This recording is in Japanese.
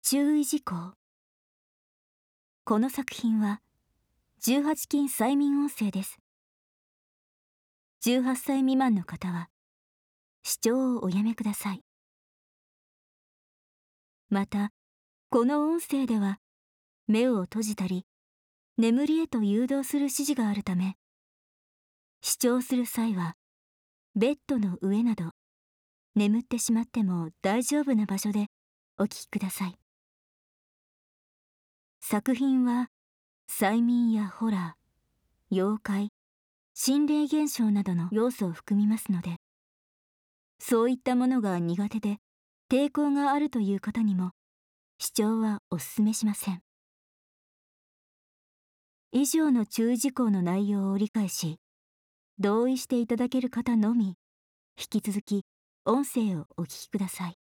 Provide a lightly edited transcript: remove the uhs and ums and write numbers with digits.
注意事項。この作品は18禁催眠音声です。18歳未満の方は視聴をおやめください。また、この音声では目を閉じたり眠りへと誘導する指示があるため、視聴する際はベッドの上など眠ってしまっても大丈夫な場所でお聞きください。作品は催眠やホラー、妖怪、心霊現象などの要素を含みますので、そういったものが苦手で抵抗があるという方にも視聴はお勧めしません。以上の注意事項の内容を理解し、同意していただける方のみ引き続き音声をお聞きください。